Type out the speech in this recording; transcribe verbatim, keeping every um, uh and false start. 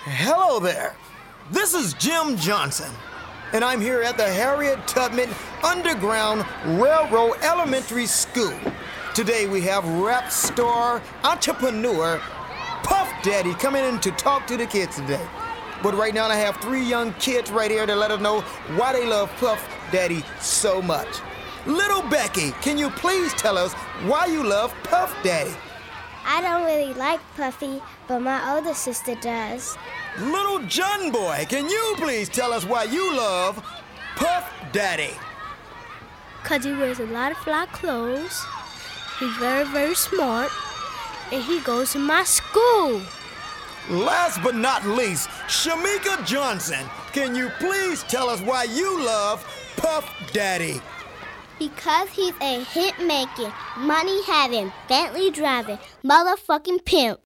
Hello there. This is Jim Johnson, and I'm here at the Harriet Tubman Underground Railroad Elementary School. Today we have rap star, entrepreneur, Puff Daddy coming in to talk to the kids today. But right now I have three young kids right here to let us know why they love Puff Daddy so much. Little Becky, can you please tell us why you love Puff Daddy? I don't really like Puffy, but my older sister does. Little John Boy, can you please tell us why you love Puff Daddy? Because he wears a lot of fly clothes, he's very, very smart, and he goes to my school. Last but not least, Shamika Johnson, can you please tell us why you love Puff Daddy? Because he's a hit-making, money-having, Bentley-driving, motherfucking pimp.